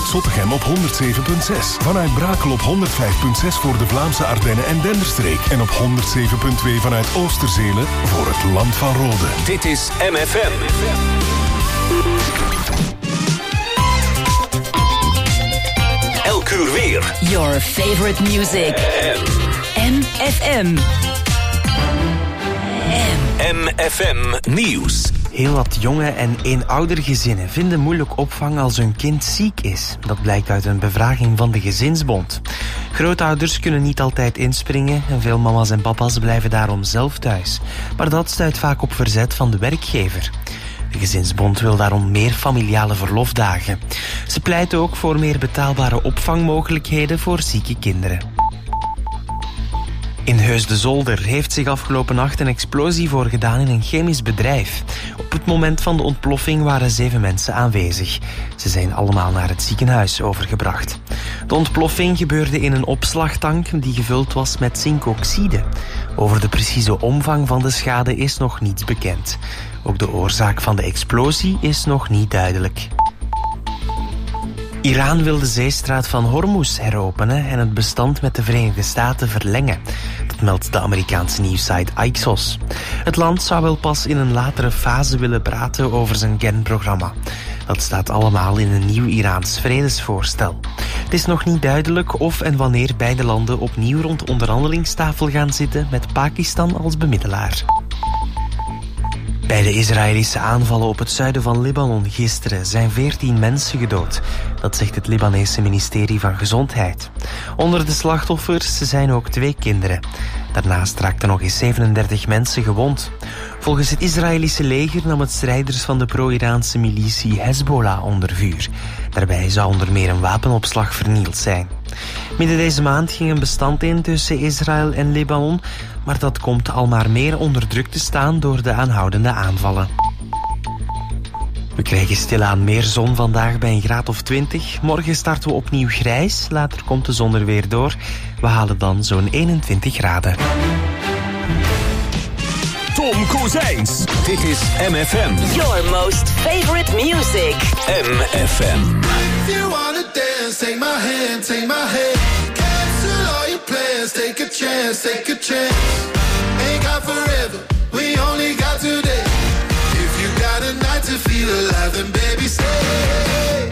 Zottegem op 107.6. Vanuit Brakel op 105.6 voor de Vlaamse Ardennen en Denderstreek. En op 107.2 vanuit Oosterzele voor het Land van Rode. Dit is MFM. Elk uur weer. Your favorite music. MFM. MFM Nieuws. Heel wat jonge en eenoudergezinnen vinden moeilijk opvang als hun kind ziek is. Dat blijkt uit een bevraging van de Gezinsbond. Grootouders kunnen niet altijd inspringen en veel mama's en papa's blijven daarom zelf thuis. Maar dat stuit vaak op verzet van de werkgever. De Gezinsbond wil daarom meer familiale verlofdagen. Ze pleit ook voor meer betaalbare opvangmogelijkheden voor zieke kinderen. In Heusden-Zolder heeft zich afgelopen nacht een explosie voorgedaan in een chemisch bedrijf. Op het moment van de ontploffing waren 7 mensen aanwezig. Ze zijn allemaal naar het ziekenhuis overgebracht. De ontploffing gebeurde in een opslagtank die gevuld was met zinkoxide. Over de precieze omvang van de schade is nog niets bekend. Ook de oorzaak van de explosie is nog niet duidelijk. Iran wil de zeestraat van Hormuz heropenen en het bestand met de Verenigde Staten verlengen. Dat meldt de Amerikaanse nieuwssite Axios. Het land zou wel pas in een latere fase willen praten over zijn kernprogramma. Dat staat allemaal in een nieuw Iraans vredesvoorstel. Het is nog niet duidelijk of en wanneer beide landen opnieuw rond de onderhandelingstafel gaan zitten met Pakistan als bemiddelaar. Bij de Israëlische aanvallen op het zuiden van Libanon gisteren zijn 14 mensen gedood. Dat zegt het Libanese ministerie van Gezondheid. Onder de slachtoffers zijn ook 2 kinderen. Daarnaast raakten nog eens 37 mensen gewond. Volgens het Israëlische leger nam het strijders van de pro-Iraanse militie Hezbollah onder vuur. Daarbij zou onder meer een wapenopslag vernield zijn. Midden deze maand ging een bestand in tussen Israël en Libanon, maar dat komt al maar meer onder druk te staan door de aanhoudende aanvallen. We krijgen stilaan meer zon vandaag bij een graad of 20. Morgen starten we opnieuw grijs, later komt de zon er weer door. We halen dan zo'n 21 graden. Tom Kozijns. Dit is MFM. Your most favorite music. MFM. If you wanna dance, take my hand, take my hand. Cancel all your plans, take a chance, take a chance. Ain't got forever, we only got today. If you got a night to feel alive, then baby stay.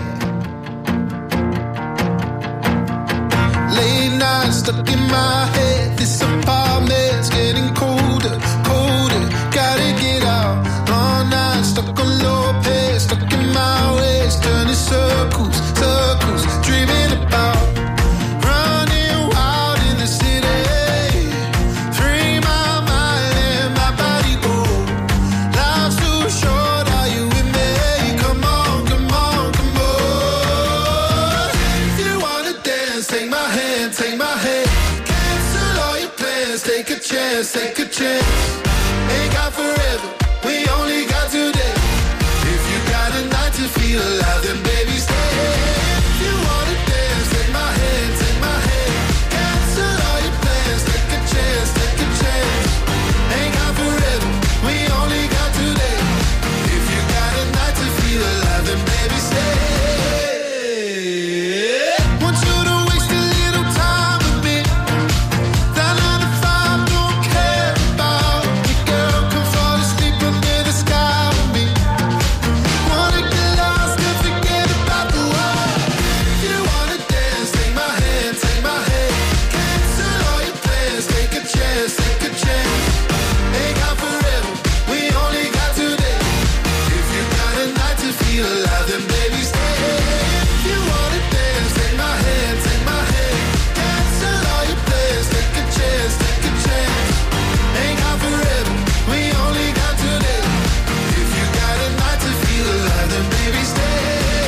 Late nights stuck in my head, this apartment's getting colder, colder. Gotta get out, long nights stuck on low pace, stuck in my ways, turning circles, circles, dreaming about running wild in the city. Free my mind and my body go. Life's too short, are you with me? Come on, come on, come on. If you wanna dance, take my hand, take my hand. Cancel all your plans, take a chance, take a chance. Ain't got forever, we only got today. If you got a night to feel alive, then baby stay. If you wanna dance, take my hand, take my hand. Cancel all your plans, take a chance, take a chance. Ain't got forever, we only got today. If you got a night to feel alive, then baby stay. Want you to waste a little time with me. That 9 to 5 don't care about me, girl. Come fall asleep under the sky with me. Wanna get lost and forget about the world. If you wanna dance, take my hand, take my hand. Cancel all your plans, take a chance, take a chance. Ain't got forever, we only got today. If you got a night to feel alive, then baby stay. If you wanna dance, take my hand, take my hand. Cancel all your plans, take a chance, take a chance. Ain't got forever, we only got today. If you got a night to feel alive, then baby stay.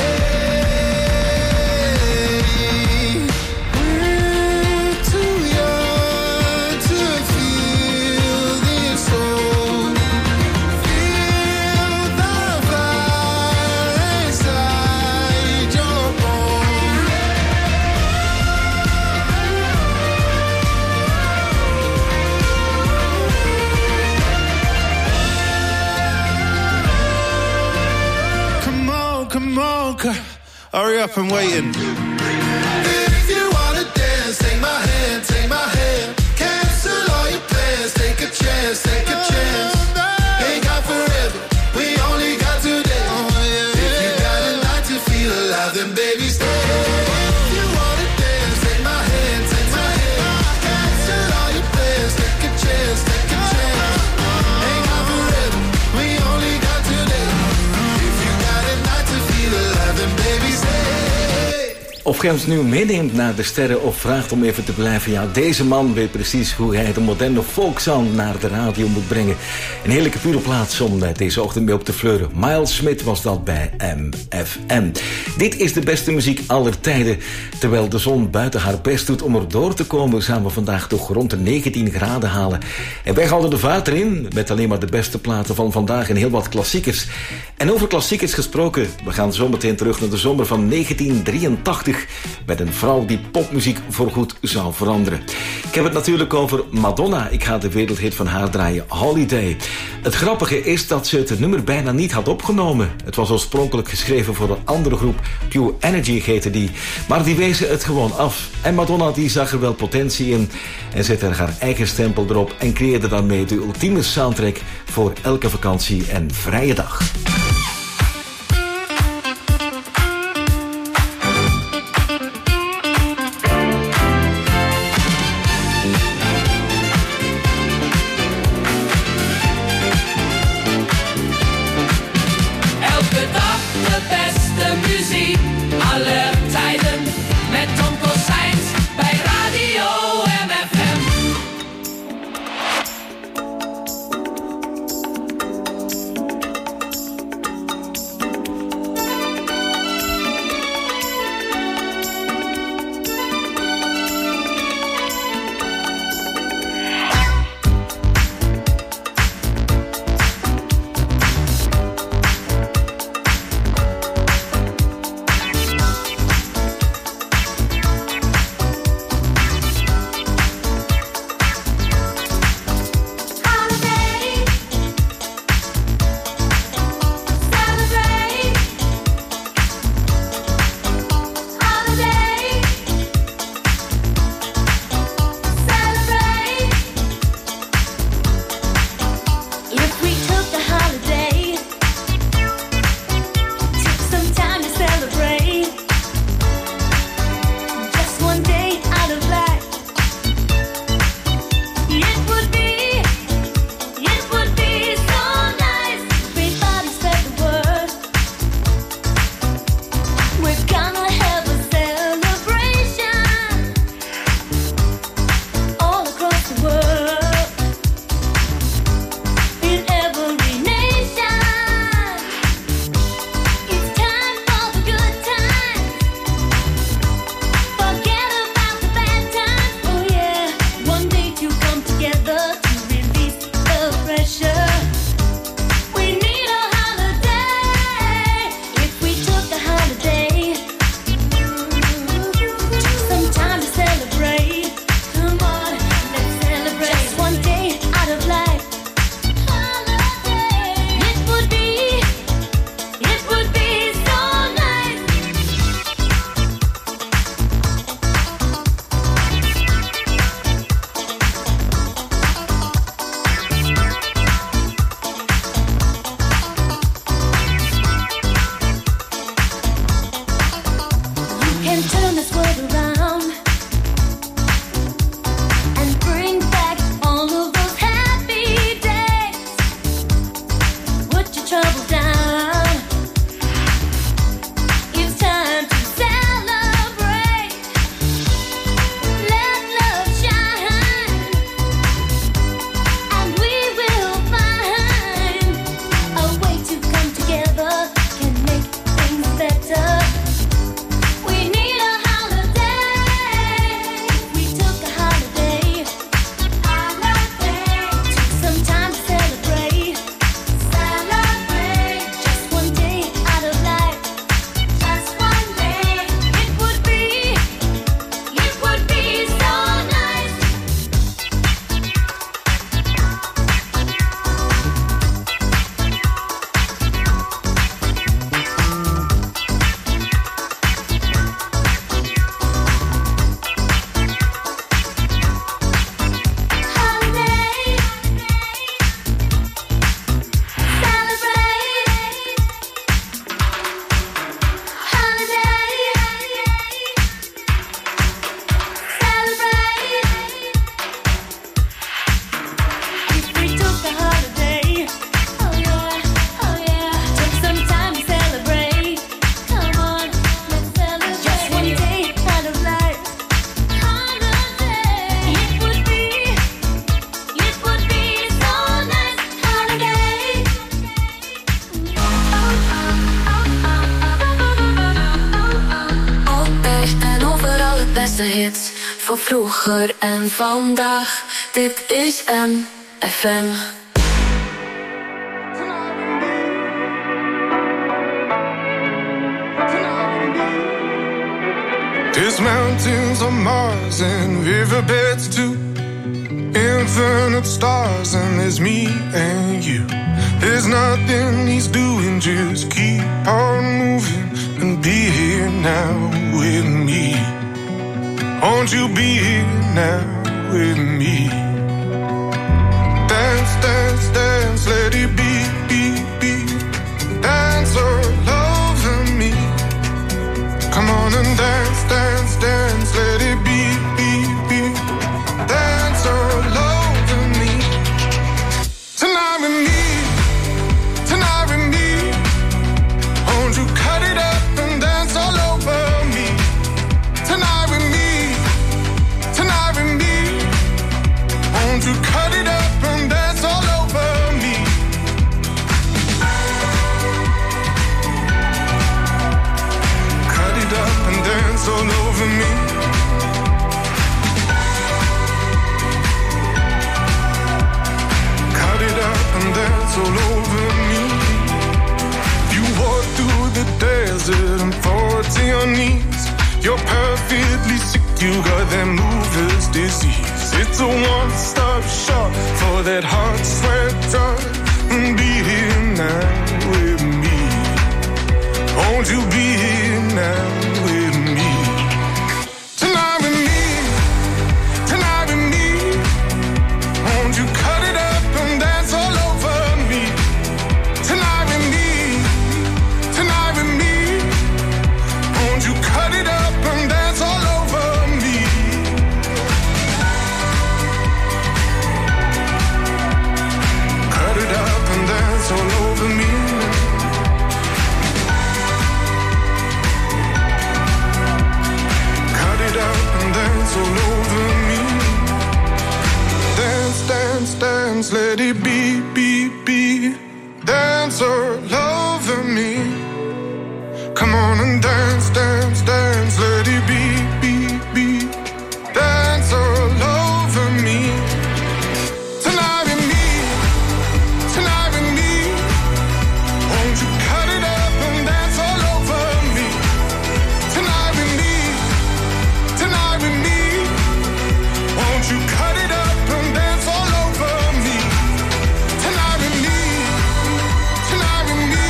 We're too young to feel this old. Feel the fire inside your bones. Come on, come on, girl. Hurry up, I'm waiting. If you wanna dance, take my hand, take my hand. Cancel all your plans, take a chance, take a chance. Ain't got forever, we only got today. If you got a night to feel alive, then baby stay. If you wanna dance, take my hand, take my hand. Cancel all your plans, take a chance, take a chance. Ain't got forever, we only got today. If you got a night to feel alive, then baby stay. Of gij ons nu meeneemt naar de sterren of vraagt om even te blijven. Ja, deze man weet precies hoe hij de moderne folksound naar de radio moet brengen. Een heerlijke pure plaats om deze ochtend mee op te fleuren. Miles Smith was dat bij MFM. Dit is de beste muziek aller tijden. Terwijl de zon buiten haar best doet om er door te komen, gaan we vandaag toch rond de 19 graden halen. En wij houden de vaart erin met alleen maar de beste platen van vandaag en heel wat klassiekers. En over klassiekers gesproken, we gaan zo meteen terug naar de zomer van 1983... met een vrouw die popmuziek voorgoed zou veranderen. Ik heb het natuurlijk over Madonna. Ik ga de wereldhit van haar draaien, Holiday. Het grappige is dat ze het nummer bijna niet had opgenomen. Het was oorspronkelijk geschreven voor een andere groep, Pure Energy heette die. Maar die wezen het gewoon af. En Madonna die zag er wel potentie in en zette er haar eigen stempel erop en creëerde daarmee de ultieme soundtrack voor elke vakantie en vrije dag. beste hits van vroeger en vandaag. Dit is MFM. There's mountains on Mars and riverbeds too. Infinite stars and there's me and you. There's nothing he's doing, just keep on moving and be here now with me. Won't you be here now with me? Dance, dance, dance, let it be, be, be. Dance all over me. Come on and dance, dance, dance, let it be, be, be. Dance all over me. Tonight with me, tonight with me. Won't you cut it up and dance all over me? Tonight with me, tonight with me. Won't you cut it up and dance all over me? Cut it up and dance all over me. Cut it up and dance all over me. You walk through the desert and fall to your knees. You're perfectly sick, you got that mover's disease. It's a one-stop shop for that heart, sweat, done. Be here now with me. Won't you be here now with me? Tonight with me, tonight with me. Won't you cut it up and dance all over me? Tonight with me, tonight with me. Won't you cut it up and dance all over me? Cut it up and dance all over me. Cut it up and dance all over me. Dance, dance, dance, let it be, be, be. Dance all over me. Come on and dance, dance, dance, let it be, be, be. Dance all over me. Tonight with me, tonight with me. Won't you cut it up and dance all over me? Tonight with me, tonight with me. Won't you cut it up and dance all over me? Tonight with me, tonight with me.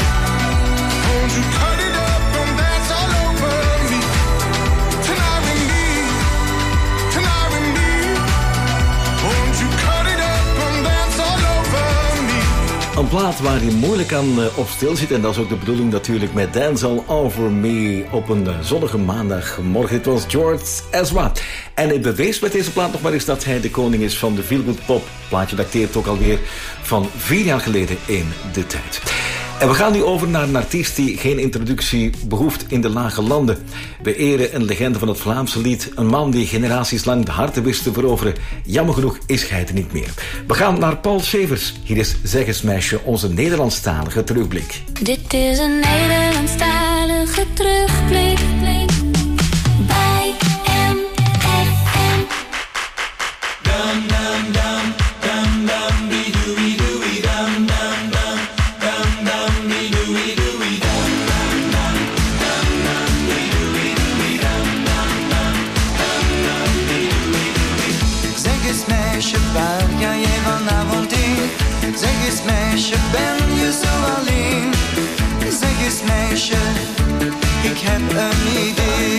Won't you cut it up and dance all over me? Tonight with me, tonight with me. Won't you cut it up and dance all over me? Een plaat waar je moeilijk aan op stil zit. En dat is ook de bedoeling natuurlijk met Dance All Over Me op een zonnige maandagmorgen. Het was George Ezra. En hij bewees met deze plaat nog maar eens dat hij de koning is van de feelgood pop. Het plaatje dateert ook alweer van 4 jaar geleden in de tijd. En we gaan nu over naar een artiest die geen introductie behoeft in de lage landen. We eren een legende van het Vlaamse lied. Een man die generaties lang de harten wist te veroveren. Jammer genoeg is hij er niet meer. We gaan naar Paul Schevers. Hier is Zeg eens meisje, onze Nederlandstalige terugblik. Dit is een Nederlandstalige terugblik bij MFM. Dum dum dum dum dum be dooey dooey dum dum dum dum dum be dooey dooey dum dum dum dum dum be dooey dooey dum dum dum dum dum be dooey dooey. Zeg eens meisje, waar ga jij vanavond heen? Zeg eens meisje, ben je zo alleen? Zeg eens meisje, ik heb een idee.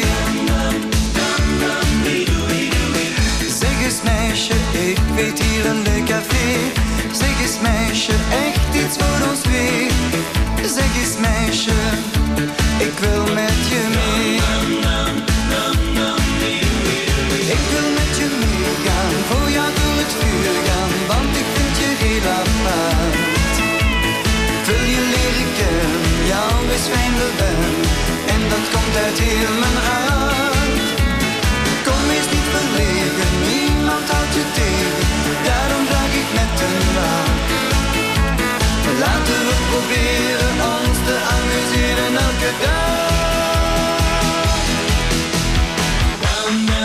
Zeg eens meisje, ik weet hier een leuk café. Zeg eens meisje, echt iets voor ons twee. Zeg eens meisje, ik wil met je mee. Ik wil met je meegaan, voor jou door het vuur gaan, want ik vind je heel apart. Wil je leren kennen, jou is fijn ben, en dat komt uit heel mijn hart. Kom eens niet verlegen, niemand houdt je tegen, daarom vraag ik met een maat. Laten we proberen ons te amuseren elke dag.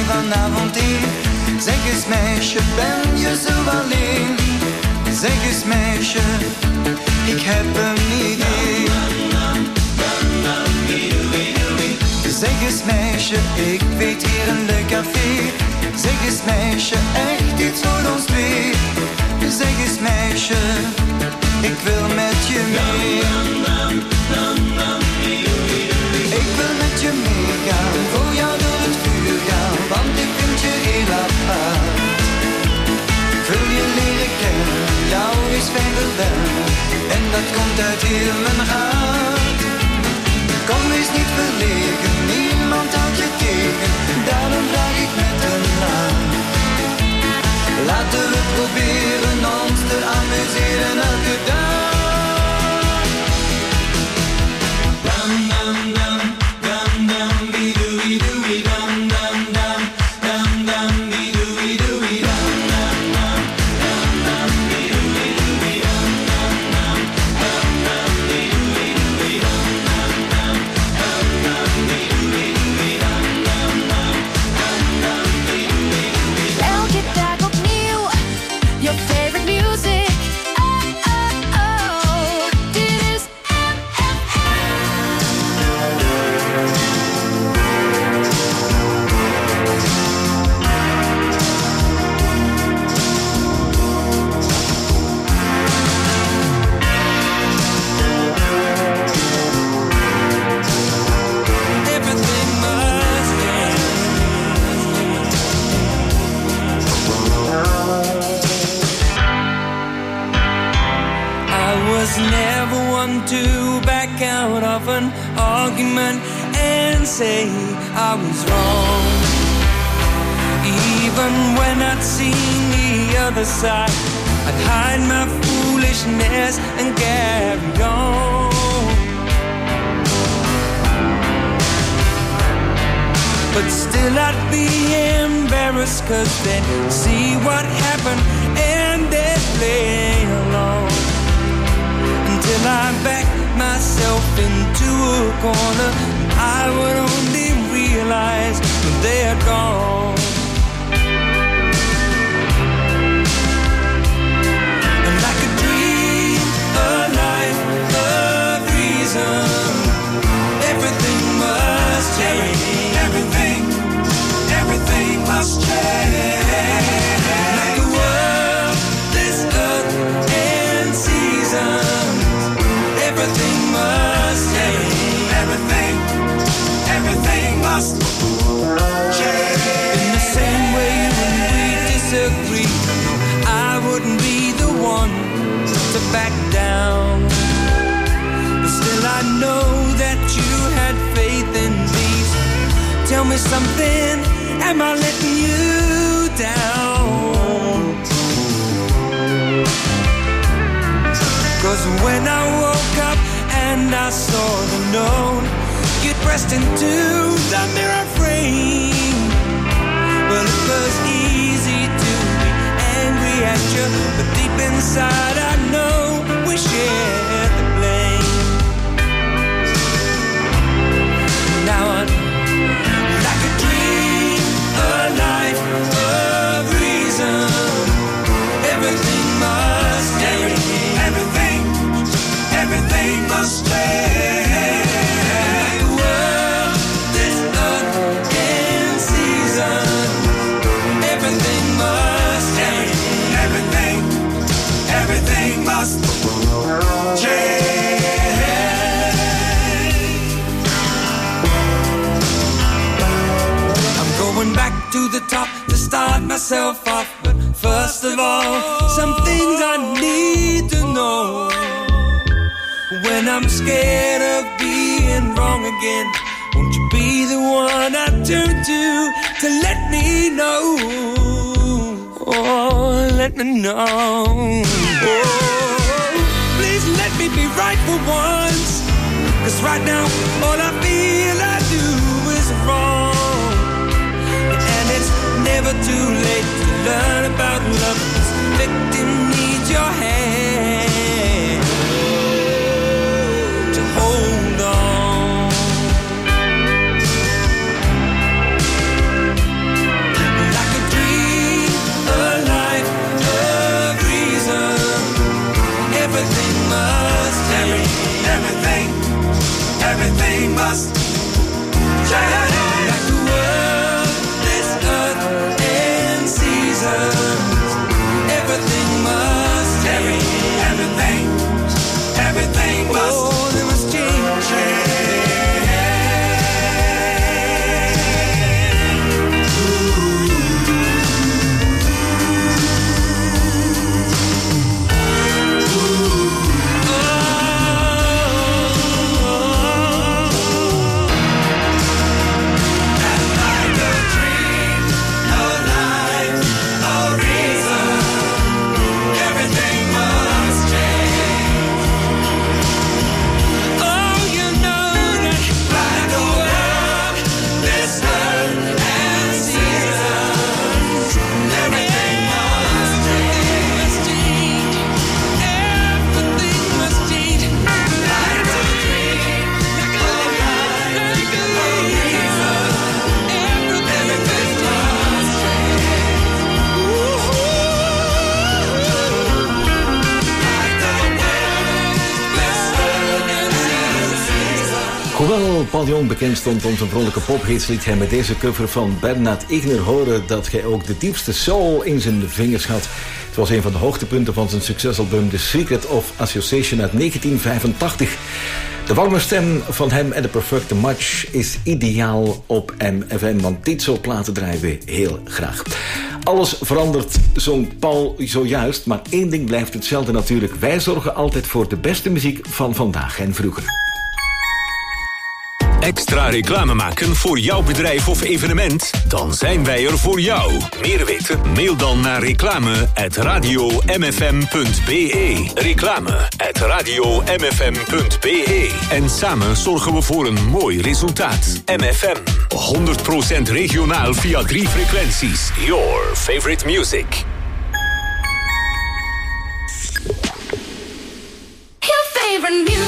vanavond hier? Zeg eens meisje, ben je zo alleen? Zeg eens meisje, ik heb een idee. Zeg eens meisje, ik weet hier een leuk café. Zeg eens meisje, echt iets voor ons twee. Zeg eens meisje, ik wil met je mee. Ik wil met je meegaan, voor jou door het vuur gaan, want ik vind je heel apart. Ik wil je leren kennen, jou is fijn verwennen, en dat komt uit heel mijn hart. Kom eens niet verlegen, niemand houdt je tegen, daarom vraag ik met een naam. Laten we proberen ons te amuseren elke dag. Dam dam dam, dam dam, wie doe wie doe wie dam dam dam, dam dam wie doe wie doe wie dam dam dam, dam dam wie doe wie doe wie dam dam dam, dam dam wie doe wie doe wie dam dam dam, dam dam wie doe wie doe wie dam dam dam, dam dam wie doe wie doe wie dam. Elke dag opnieuw, your favorite music. Oh, oh, oh, dit is Everything must end. I was never one to back out of an argument and say I was wrong. Even when I'd seen the other side, I'd hide my foolishness and carry on. But still I'd be embarrassed, 'cause they'd see what happened and they'd play along. Until I backed myself into a corner, I would only realize when they had gone. And I could dream a life of reason. Everything must change. Everything must change. Like the world, this earth and seasons. Everything must change. Everything must change. In the same way when we disagree, I wouldn't be the one to back down. But still I know that you had faith in me. Tell me something, am I letting you down? 'Cause when I woke up and I saw the note, you pressed into the mirror frame. Well, it was easy to be angry at you, but deep inside I know we shared the blame. Now I like a dream, a life of reason. Everything must change. Everything must change. Like the world, this earth and season. Everything must change. Everything must change. Going back to the top to start myself off. But first of all, some things I need to know. When I'm scared of being wrong again, won't you be the one I turn to let me know? Oh, let me know. Oh, please let me be right for once. 'Cause right now, all I feel I do is wrong. And it's never too late to learn about love. This victim needs your hand to hold on. must change. Like the world, this earth and seasons, everything must change. Everything must, oh, they must change. Hoewel Paul Jong bekend stond om zijn vrolijke pophits, liet hij met deze cover van Bernard Igner horen dat hij ook de diepste soul in zijn vingers had. Het was een van de hoogtepunten van zijn succesalbum The Secret of Association uit 1985. De warme stem van hem en de perfecte match is ideaal op MFM, want dit soort platen draaien we heel graag. Alles verandert, zong Paul zojuist, maar één ding blijft hetzelfde natuurlijk. Wij zorgen altijd voor de beste muziek van vandaag en vroeger. Extra reclame maken voor jouw bedrijf of evenement? Dan zijn wij er voor jou. Meer weten? Mail dan naar reclame@radiomfm.be. Reclame@radiomfm.be. En samen zorgen we voor een mooi resultaat. MFM. 100% regionaal via 3 frequenties. Your favorite music. Your favorite music.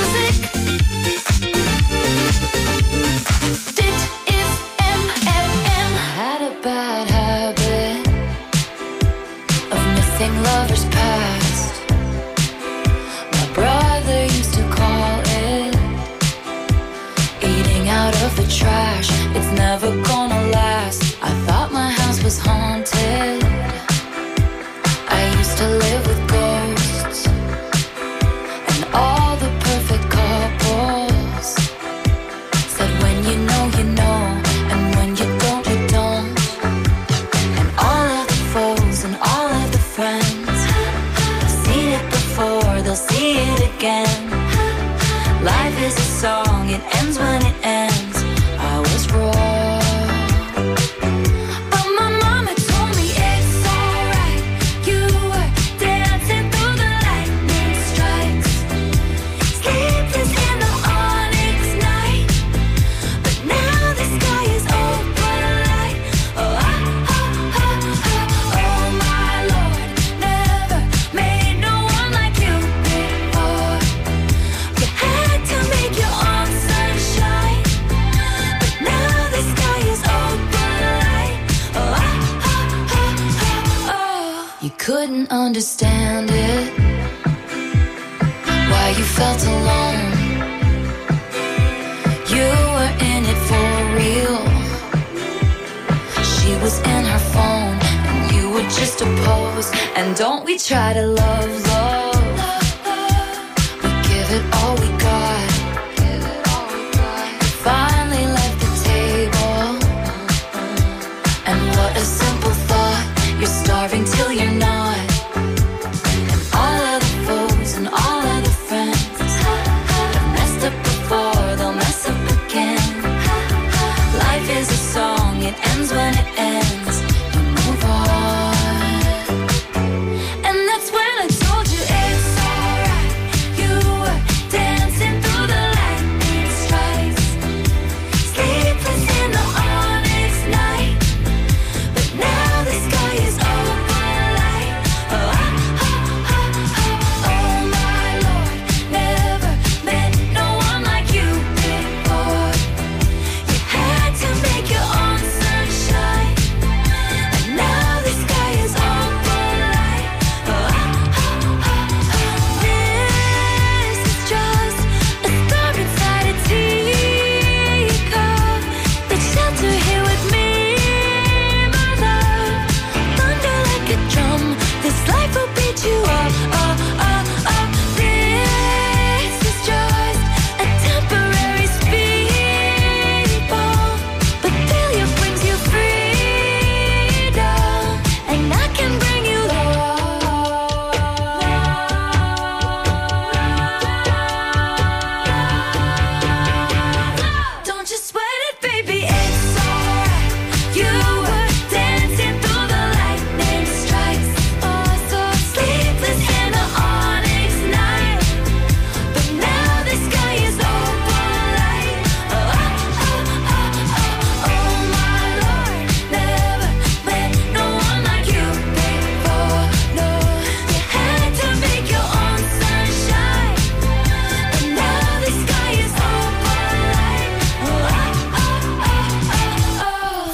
Bad habit of missing lovers past. My brother used to call it eating out of the trash. It's never gonna last. I thought my house was haunted. I used to live with ghosts and all the perfect couples said when you know, you know. See it again. Life is a song, it ends when it ends. I was wrong, but my mama told me it's alright. You were dancing through the lightning strikes, sleepless in the onyx night. But now the sky is open light. Oh, oh, oh, oh, oh, oh my Lord, never made no one like you. You couldn't understand it, why you felt alone. You were in it for real. She was in her phone and you were just a pose. And don't we try to love, love. We give it all we got. Finally left the table. And what a simple thought. You're starving till you're not. And all of the foes and all of the friends have messed up before, they'll mess up again. Life is a song, it ends when it ends. You move on. And that's when I told you it's alright. You were dancing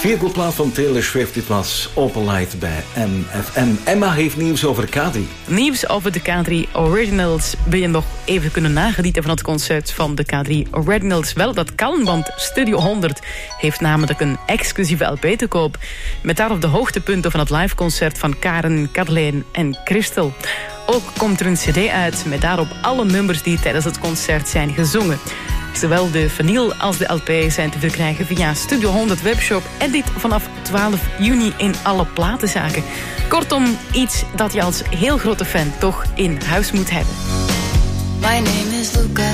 Vierkelplaat van Taylor Swift, dit was Open Light bij MFM. Emma heeft nieuws over K3. Nieuws over de K3 Originals. Wil je nog even kunnen nagenieten van het concert van de K3 Originals? Wel, dat kan, want Studio 100 heeft namelijk een exclusieve LP te koop. Met daarop de hoogtepunten van het liveconcert van Karen, Kathleen en Christel. Ook komt er een cd uit met daarop alle nummers die tijdens het concert zijn gezongen. Zowel de vinyl als de LP zijn te verkrijgen via Studio 100 webshop en dit vanaf 12 juni in alle platenzaken. Kortom, iets dat je als heel grote fan toch in huis moet hebben. My name is Luca.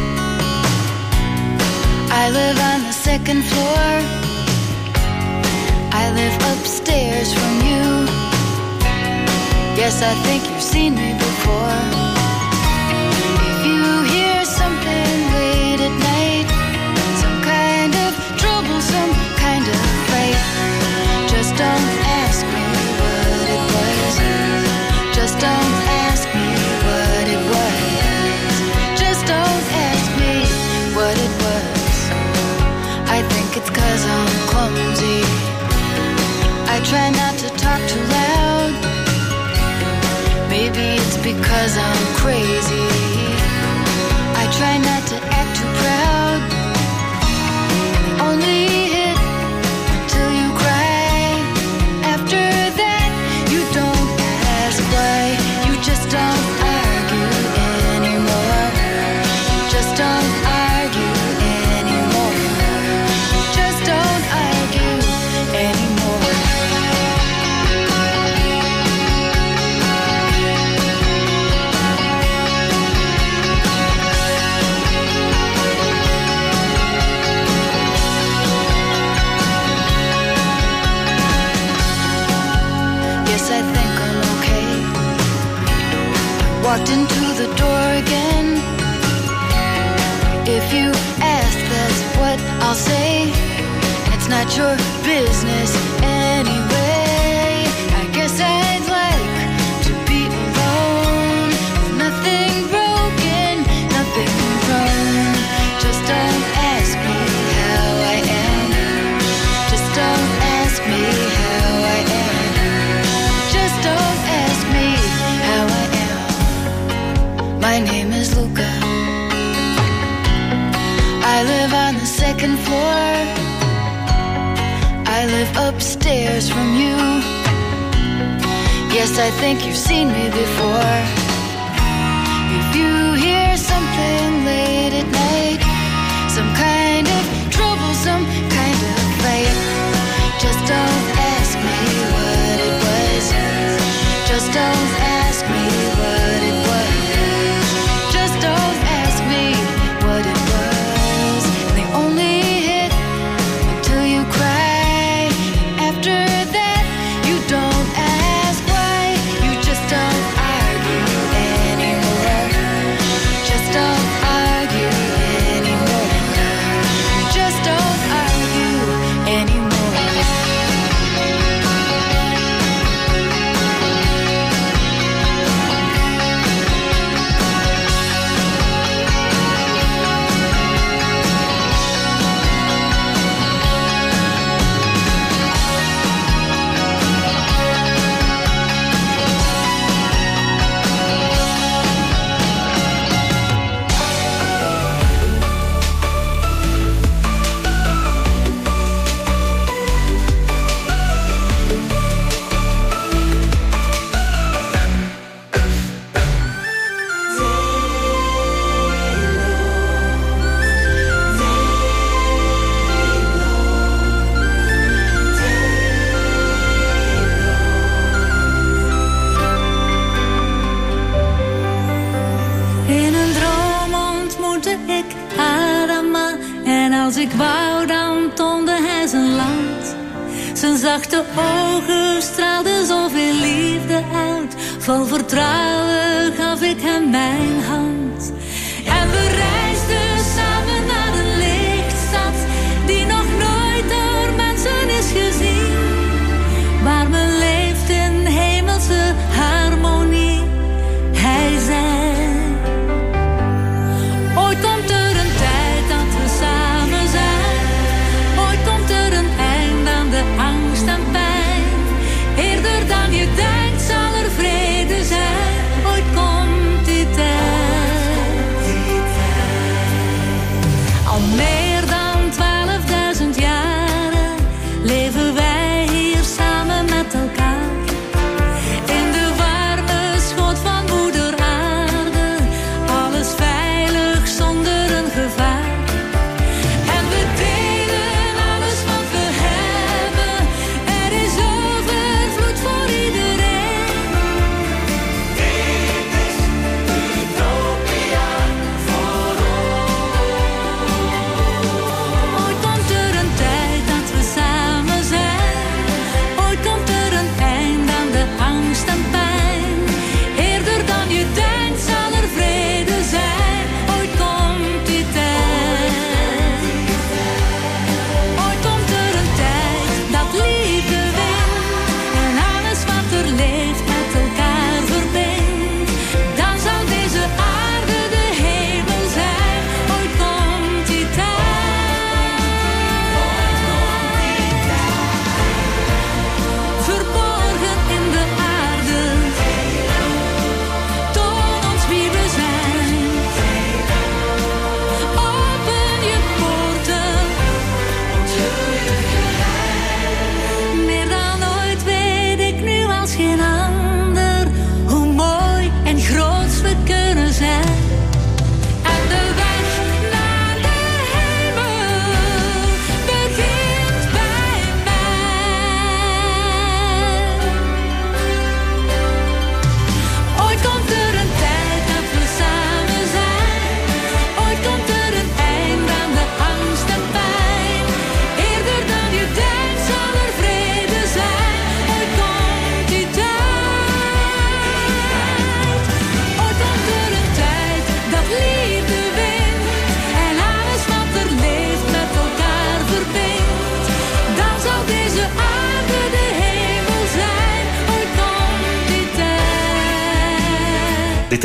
I live on the second floor. I live upstairs from you. Yes, I think you've seen me before. If you hear something late at night, some kind of trouble, some kind of fight, just don't ask me what it was. Just don't ask me what it was. Just don't ask me what it was. I think it's 'cause I'm clumsy. I try not to talk too loud. Maybe it's because I'm crazy. I try not to act too proud. Only hit till you cry. After that, you don't ask why. You just don't argue anymore. Just don't argue anymore. Just don't argue anymore. I think I'm okay. Walked into the door again. If you ask, that's what I'll say. It's not your business anyway. I guess I'd like to be alone. Nothing broken, nothing wrong. Just don't ask me how I am. Just don't ask me how I am. Just don't ask me how I am. My name is Luca. I live on the second floor. I live upstairs from you. Yes, I think you've seen me before. If you hear something late at night, some kind of trouble, some kind of fight, just don't ask me what it was. Just don't ask me what it was. Just don't ask me what it was. They only hit until you cry. After that, you don't ask why. You just don't argue anymore. Just don't argue anymore. You just don't argue anymore. Als ik wou, dan toonde hij zijn land. Zijn zachte ogen straalden zoveel liefde uit. Vol vertrouwen gaf ik hem mijn hand. En we reisden samen naar een lichtstad die nog nooit door mensen is gezien. Waar men leeft in hemelse harmonie. Hij zei: ooit komt er een tijd dat we samen zijn. Ooit komt er een eind aan de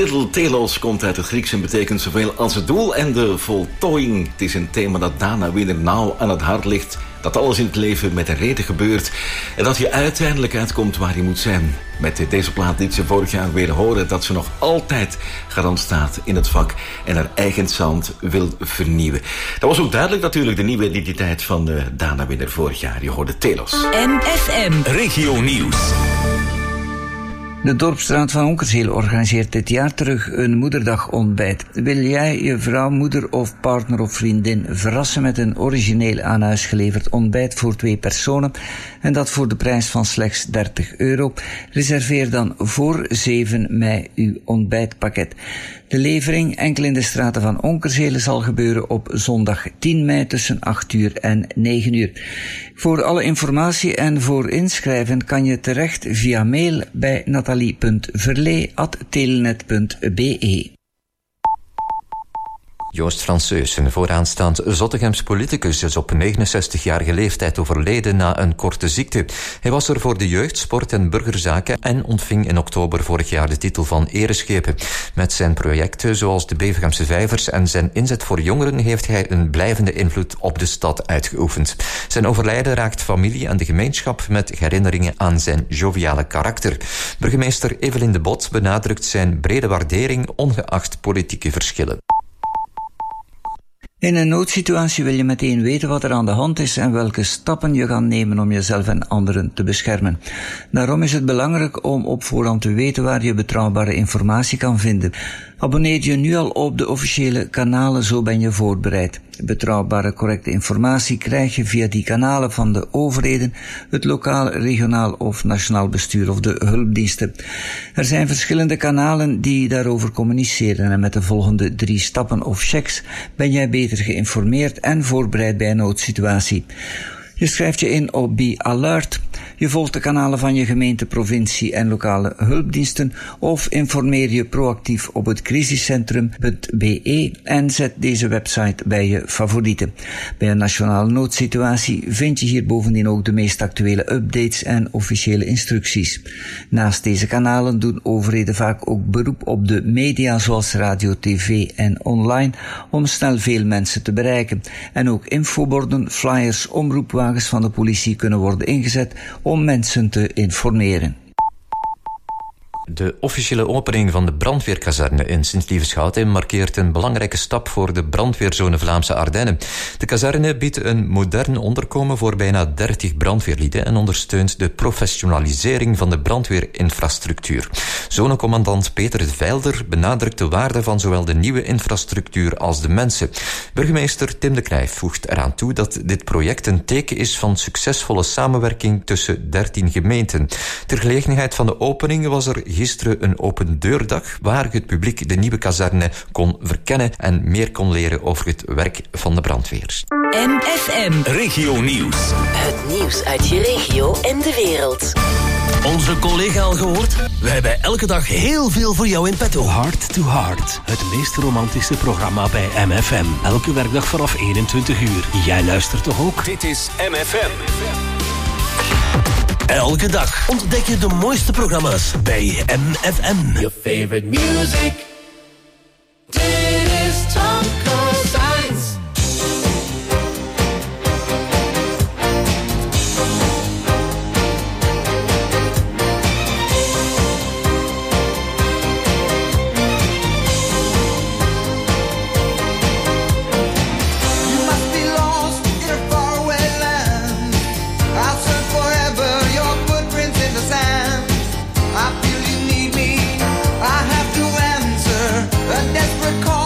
titel Telos komt uit het Grieks en betekent zoveel als het doel en de voltooiing. Het is een thema dat Dana Winner nauw aan het hart ligt. Dat alles in het leven met een reden gebeurt. En dat je uiteindelijk uitkomt waar je moet zijn. Met deze plaat liet ze vorig jaar weer horen dat ze nog altijd garant staat in het vak. En haar eigen sound wil vernieuwen. Dat was ook duidelijk natuurlijk de nieuwe identiteit van Dana Winner vorig jaar. Je hoorde Telos. MFM Regio Nieuws. De Dorpsstraat van Onkerzeel organiseert dit jaar terug een moederdagontbijt. Wil jij je vrouw, moeder of partner of vriendin verrassen met een origineel aan huis geleverd ontbijt voor 2 personen en dat voor de prijs van slechts €30? Reserveer dan voor 7 mei uw ontbijtpakket. De levering enkel in de straten van Onkerzeel zal gebeuren op zondag 10 mei tussen 8 uur en 9 uur. Voor alle informatie en voor inschrijven kan je terecht via mail bij nathalie.verlee@telenet.be. Joost Franseus, een vooraanstaand Zottegems politicus, is op 69-jarige leeftijd overleden na een korte ziekte. Hij was er voor de jeugd, sport en burgerzaken en ontving in oktober vorig jaar de titel van ereschepen. Met zijn projecten zoals de Bevergemse Vijvers en zijn inzet voor jongeren heeft hij een blijvende invloed op de stad uitgeoefend. Zijn overlijden raakt familie en de gemeenschap met herinneringen aan zijn joviale karakter. Burgemeester Evelien de Bot benadrukt zijn brede waardering ongeacht politieke verschillen. In een noodsituatie wil je meteen weten wat er aan de hand is en welke stappen je gaat nemen om jezelf en anderen te beschermen. Daarom is het belangrijk om op voorhand te weten waar je betrouwbare informatie kan vinden. Abonneer je nu al op de officiële kanalen, zo ben je voorbereid. Betrouwbare, correcte informatie krijg je via die kanalen van de overheden, het lokaal, regionaal of nationaal bestuur of de hulpdiensten. Er zijn verschillende kanalen die daarover communiceren en met de volgende 3 stappen of checks ben jij beter geïnformeerd en voorbereid bij een noodsituatie. Je schrijft je in op Be Alert, je volgt de kanalen van je gemeente, provincie en lokale hulpdiensten of informeer je proactief op het crisiscentrum.be en zet deze website bij je favorieten. Bij een nationale noodsituatie vind je hier bovendien ook de meest actuele updates en officiële instructies. Naast deze kanalen doen overheden vaak ook beroep op de media zoals radio, tv en online om snel veel mensen te bereiken. En ook infoborden, flyers, omroepwagens van de politie kunnen worden ingezet om mensen te informeren. De officiële opening van de brandweerkazerne in Sint-Lieveschouten markeert een belangrijke stap voor de brandweerzone Vlaamse Ardennen. De kazerne biedt een modern onderkomen voor bijna 30 brandweerlieden en ondersteunt de professionalisering van de brandweerinfrastructuur. Zonecommandant Peter de Veilder benadrukt de waarde van zowel de nieuwe infrastructuur als de mensen. Burgemeester Tim de Knijf voegt eraan toe dat dit project een teken is van succesvolle samenwerking tussen 13 gemeenten. Ter gelegenheid van de opening was er gisteren een open deurdag waar het publiek de nieuwe kazerne kon verkennen en meer kon leren over het werk van de brandweer. MFM Regio Nieuws. Het nieuws uit je regio en de wereld. Onze collega al gehoord? We hebben elke dag heel veel voor jou in petto. Heart to Heart, het meest romantische programma bij MFM. Elke werkdag vanaf 21 uur. Jij luistert toch ook? Dit is MFM. Elke dag ontdek je de mooiste programma's bij MFM. Your favorite music. Dit is Tonko Science. Desperate call.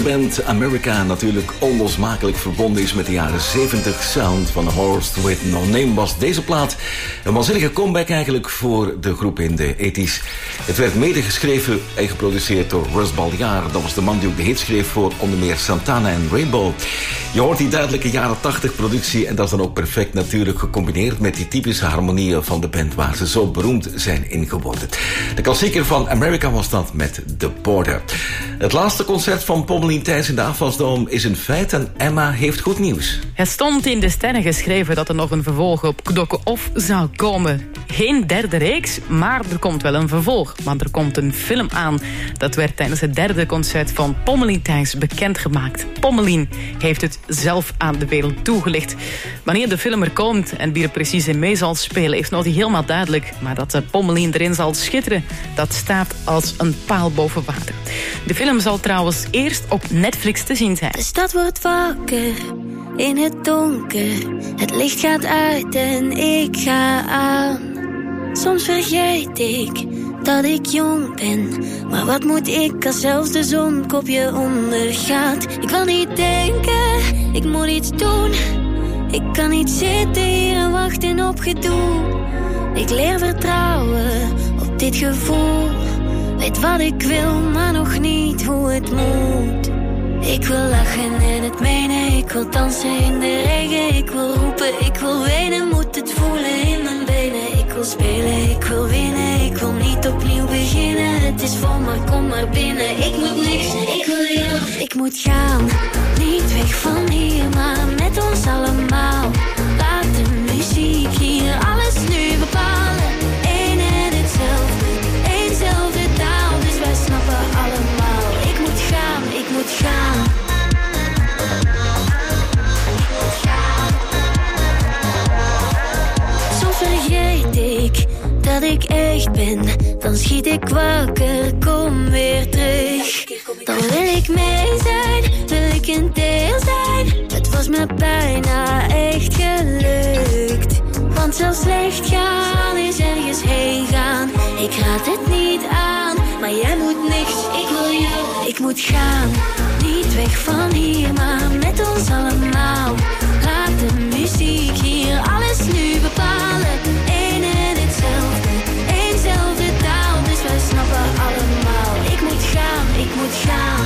band America natuurlijk onlosmakelijk verbonden is met de jaren 70 sound van A Horse With No Name, was deze plaat een waanzinnige comeback eigenlijk voor de groep in de 80's. Het werd medegeschreven en geproduceerd door Russ Baliar. Dat was de man die ook de hit schreef voor onder meer Santana en Rainbow. Je hoort die duidelijke jaren 80 productie en dat is dan ook perfect natuurlijk gecombineerd met die typische harmonieën van de band waar ze zo beroemd zijn in geworden. De klassieker van America was dat met The Border. Het laatste concert van Pommelien Thijs in de Afwasdome is een feit en Emma heeft goed nieuws. Het stond in de sterren geschreven dat er nog een vervolg op Knokke Off zou komen. Geen derde reeks, maar er komt wel een vervolg. Want er komt een film aan. Dat werd tijdens het derde concert van Pommelien Thijs bekendgemaakt. Pommelien heeft het zelf aan de wereld toegelicht. Wanneer de film er komt en wie er precies in mee zal spelen is nog niet helemaal duidelijk. Maar dat Pommelien erin zal schitteren, dat staat als een paal boven water. De film zal trouwens eerst op Netflix te zien zijn. De stad wordt wakker in het donker. Het licht gaat uit en ik ga aan. Soms vergeet ik dat ik jong ben. Maar wat moet ik als zelfs de zon kopje ondergaat? Ik wil niet denken, ik moet iets doen. Ik kan niet zitten hier en wachten op gedoe. Ik leer vertrouwen op dit gevoel. Weet wat ik wil, maar nog niet hoe het moet. Ik wil lachen en het menen. Ik wil dansen in de regen. Ik wil roepen, ik wil wenen. Moet het voelen in mijn benen. Ik wil spelen, ik wil winnen. Ik wil niet opnieuw beginnen. Het is vol, maar kom maar binnen. Ik moet niks, ik wil jou. Ik moet gaan, niet weg van hier, maar met ons allemaal. Laat de muziek hier alles nu bepalen. Eén en hetzelfde, éénzelfde taal. Dus wij snappen allemaal. Ik moet gaan, ik moet gaan. Soms vergeet ik dat ik echt ben. Dan schiet ik wakker, kom weer terug. Dan wil ik mee zijn, wil ik een deel zijn. Het was me bijna echt gelukt. Want zelfs slecht gaan is ergens heen gaan. Ik raad het niet aan, maar jij moet niks. Ik wil jou, ik moet gaan. Niet weg van hier, maar met ons allemaal. Laat de muziek hier alles nu bepalen. Eén en hetzelfde, éénzelfde taal. Dus wij snappen allemaal. Ik moet gaan, ik moet gaan.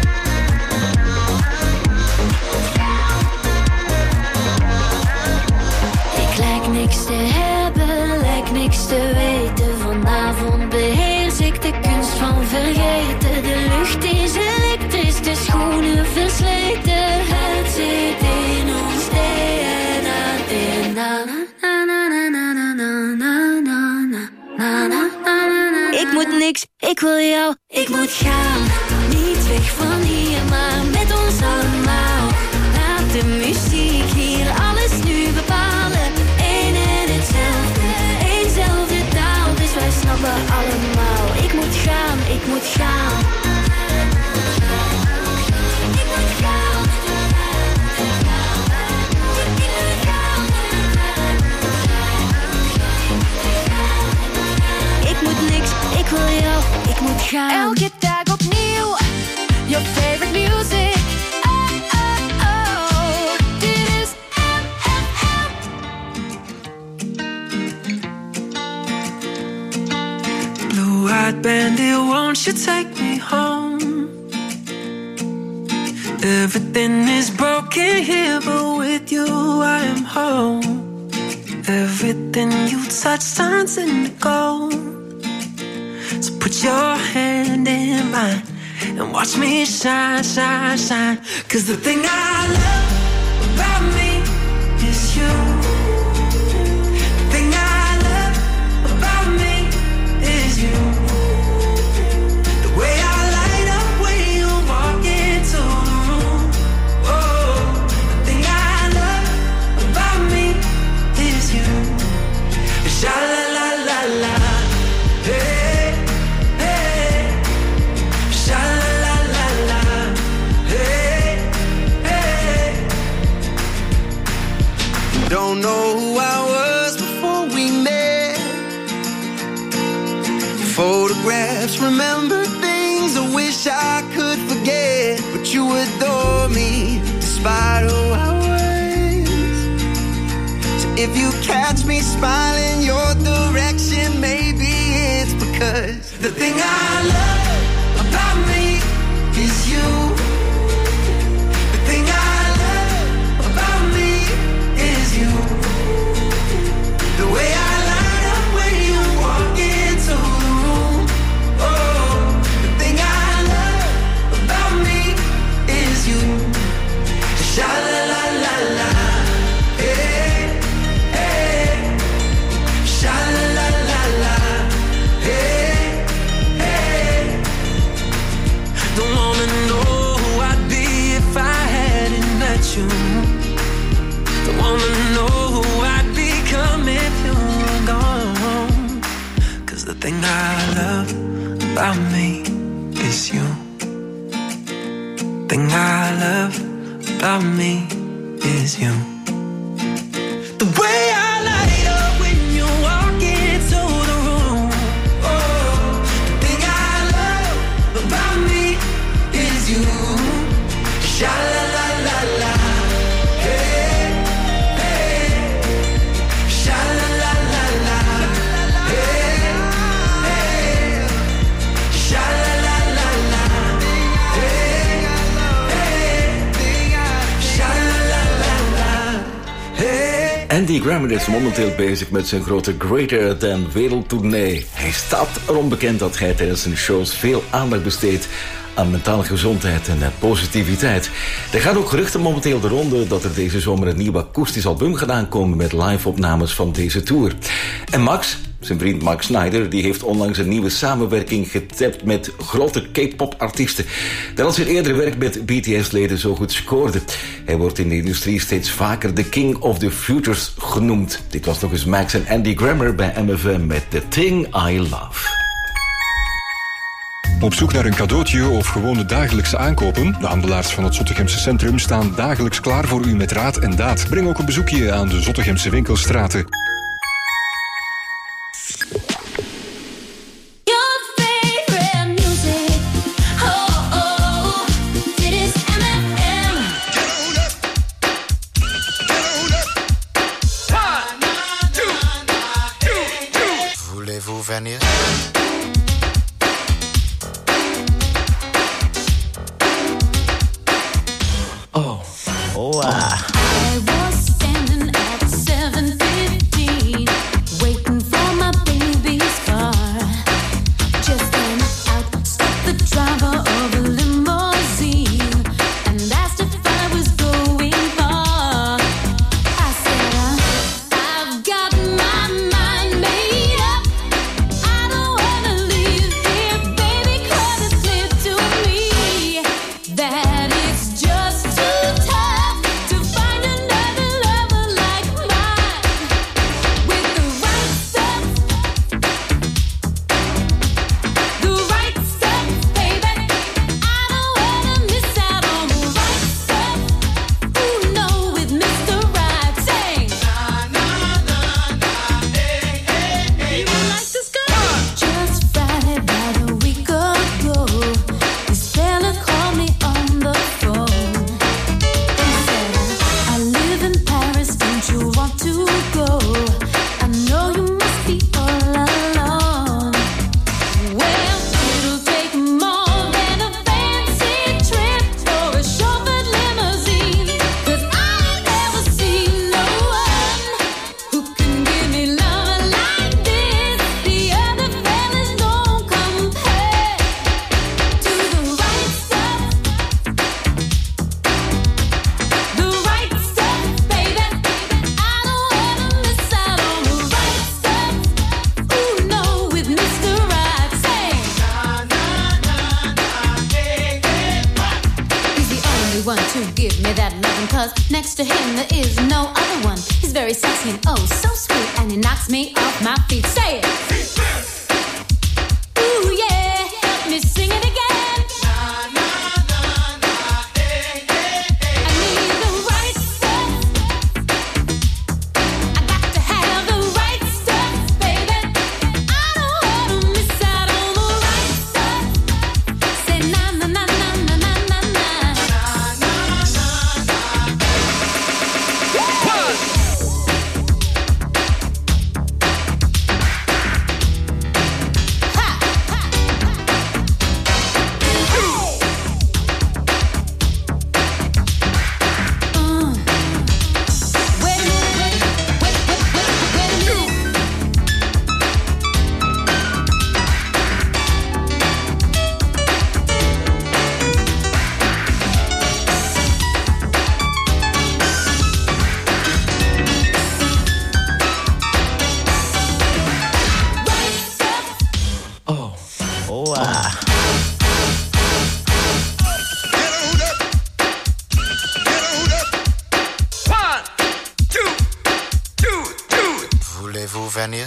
Ik lijk niks te hebben, lijk niks te weten. Vanavond beheers ik de kunst van vergeten. De lucht is elektrisch, de schoenen versleten. Het zit in ons DNA. Ik moet niks, ik wil jou. Ik moet gaan, niet weg van hier, maar met ons allemaal. Laat de muziek hier alles nu bepalen. Eén en hetzelfde, éénzelfde taal. Dus wij snappen allemaal. Ik moet gaan, ik moet gaan. Ik moet gaan. Ik moet niks, ik wil jou. Ik moet gaan. Elke dag opnieuw. Your favorite music. Oh, oh, oh. Dit is MFM. Blue-eyed bandit, won't you take me home? Everything is broken here, but with you I am home. Everything you touch turns into gold. So put your hand in mine and watch me shine, shine, shine. 'Cause the thing I love about me is you. The thing I love about me is you. The way I light up when you walk into the room. Oh, the thing I love about me is you. Sha la la la la. Hey, hey. Sha la la la la. Hey, hey. Don't know who I was before we met. Photographs remember things I wish I could forget. But you adore me despite who I was. So if you catch me smiling your direction, maybe it's because the thing I love about me is you. The thing I love about me is you. The way I light up when you walk into the room. Oh, the thing I love about me is you. Sha la la la la, hey, hey. Sha la la la la, hey, hey. Don't wanna know who I'd be if I hadn't met you. Don't wanna know who I'd become if you were gone. 'Cause the thing I love about me is you. Thing I love about me is you. The way I light up when you walk into the room. Oh, the thing I love about me is you. Sha la la la la, hey, hey. Sha la la la la, hey, hey. Sha la la la la, hey, hey. Sha la la la la, hey. Andy Grammer is momenteel bezig met zijn grote Greater Than wereldtournee. Hij staat erom bekend dat hij tijdens zijn shows veel aandacht besteedt aan mentale gezondheid en positiviteit. Er gaan ook geruchten momenteel de ronde dat er deze zomer een nieuw akoestisch album gaat aankomen met live-opnames van deze tour. En Max, zijn vriend Max Snyder, die heeft onlangs een nieuwe samenwerking getapt met grote K-pop-artiesten. Dat al zijn eerdere werk met BTS-leden zo goed scoorde. Hij wordt in de industrie steeds vaker de King of the Futures genoemd. Dit was nog eens Max en Andy Grammer bij MFM met The Thing I Love. Op zoek naar een cadeautje of gewoon de dagelijkse aankopen? De handelaars van het Zottegemse Centrum staan dagelijks klaar voor u met raad en daad. Breng ook een bezoekje aan de Zottegemse winkelstraten. Voulez-vous venir? I was standing at 7:15, waiting for my baby's car. Just then out stepped the driver of a limousine and asked if I was going far. I said, I've got my mind made up. I don't wanna leave here, baby, 'cause it's clear to me that it's just too tough to find another lover like mine with the right stuff. The right stuff, baby. I don't wanna miss out on the right stuff. Ooh, no, with Mr. Right. Sing. You like this girl? Just Friday about a week ago, this fella called me on the phone. He said, I live in Paris, don't you want to go? I know you must be all alone. Well, it'll take more than a fancy trip or a chauffeured limousine, 'cause I ain't never seen no one who can give me love like this. The other fellas don't compare to the right stuff. The right stuff, baby. I don't wanna miss out on the right stuff. Ooh, no, with Mr. Right. Say. He's the only one to give me that loving, 'cause next to him there is no other one. He's very sexy and oh so sweet, and he knocks me off my feet. Say it. Ooh yeah, help me sing it again. I need the right stuff. I got to have the right stuff, baby. I don't wanna miss out on the right stuff. Say na na na na na na na na. Voulez-vous venir?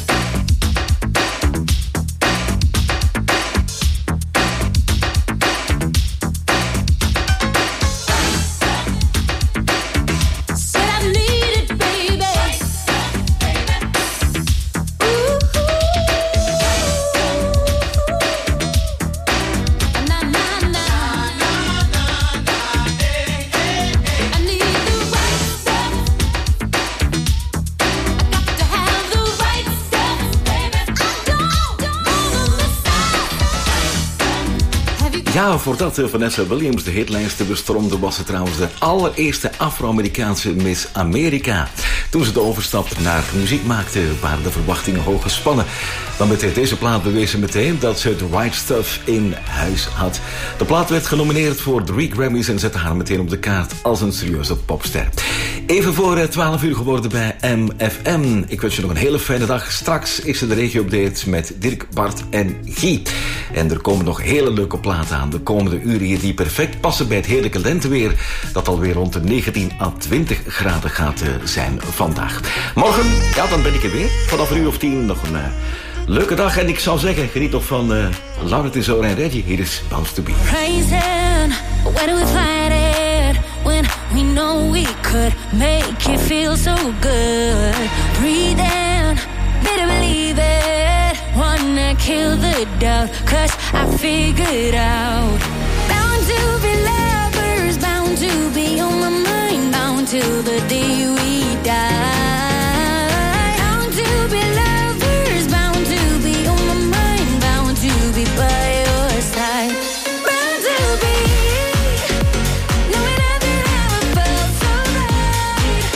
Ja, voordat Vanessa Williams de hitlijsten bestormde, was ze trouwens de allereerste Afro-Amerikaanse Miss Amerika. Toen ze de overstap naar muziek maakte, waren de verwachtingen hoog gespannen. Dan met deze plaat bewees ze meteen dat ze het right stuff in huis had. De plaat werd genomineerd voor 3 Grammys en zette haar meteen op de kaart als een serieuze popster. Even voor 12 uur geworden bij MFM. Ik wens je nog een hele fijne dag. Straks is er de regio-update met Dirk, Bart en Guy. En er komen nog hele leuke platen aan de komende uren hier die perfect passen bij het heerlijke lenteweer dat alweer rond de 19 à 20 graden gaat zijn vandaag. Morgen, ja, dan ben ik er weer. Vanaf 10:00 nog een leuke dag. En ik zou zeggen, geniet nog van Laurent Zoor en Reggie. Hier is Bounce to Be. Praising, why do we fight it when we know we could make it feel so good? Breathe in, better believe it. Wanna kill the doubt, 'cause I figured out. Bound to be lovers, bound to be on my mind, bound till the day we die. Bound to be lovers, bound to be on my mind, bound to be by your side. Bound to be knowing nothing ever felt so right.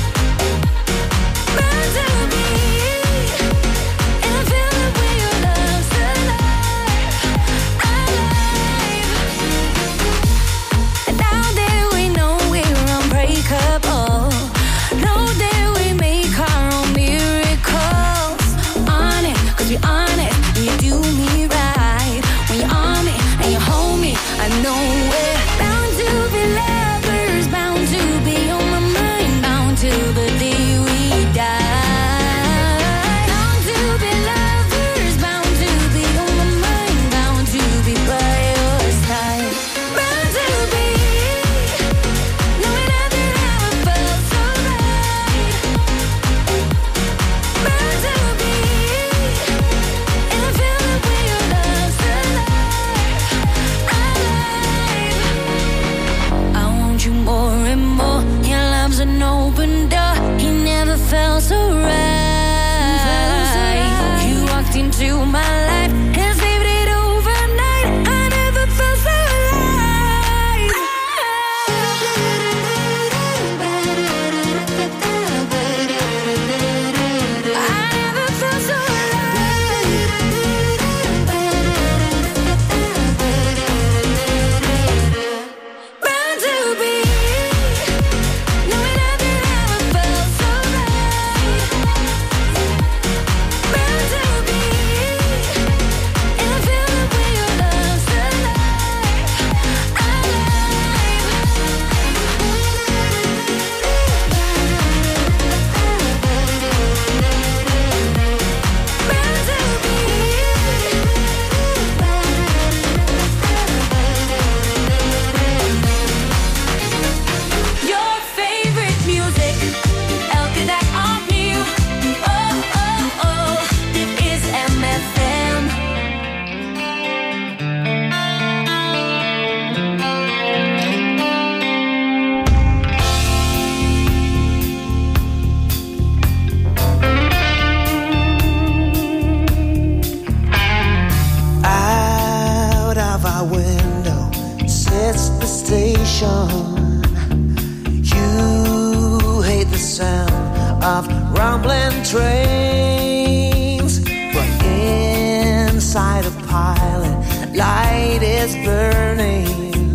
Bound to be in a feeling where your love's alive, alive. And now that we know we're unbreakable, know that we make our own miracles. On it, 'cause you're on it, and you do me right. When you're on me and you hold me, I know we're bound to be lovers, bound to be on my mind, bound till the day we die. Bound to be lovers, bound to be on my mind, bound to be by your side. Bound to be knowing nothing ever felt so right. Bound to be in a feeling where your love's alive, alive. I want you more and more. Your love's an open door. You never felt so right. You walked into my life and saved it overnight. I never felt so alive. I never felt so alive. Bound to be knowing nothing ever felt so right. Bound to be in a feeling where your love's alive, alive. Bound to be your favorite music, elke dag opnieuw. Oh, oh, oh, dit is MFM. Out of our window sits the station. You hate the sound of rumbling trains. But inside a pilot, light is burning.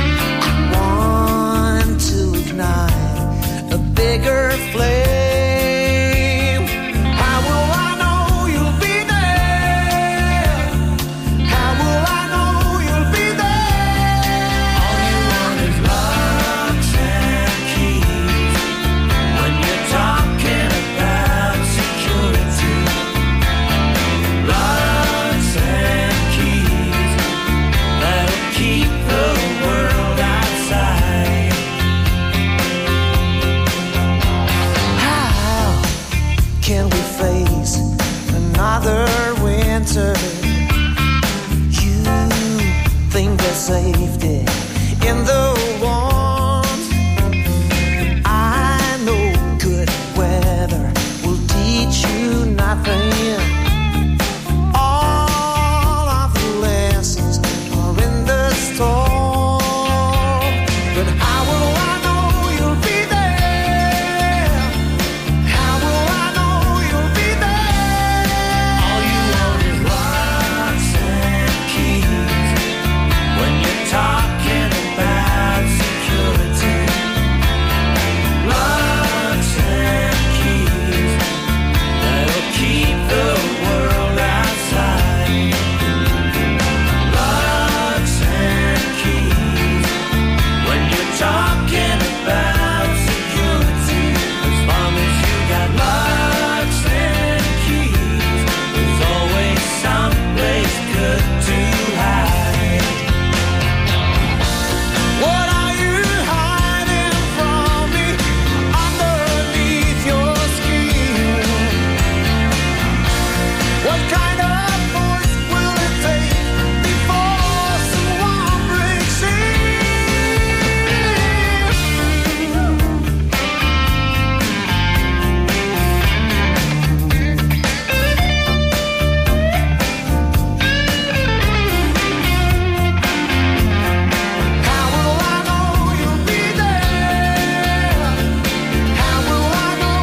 Want to ignite a bigger flame. How will I know you'll be there? How will I know you'll be there? All you want is locks and keys when you're talking about security. safety.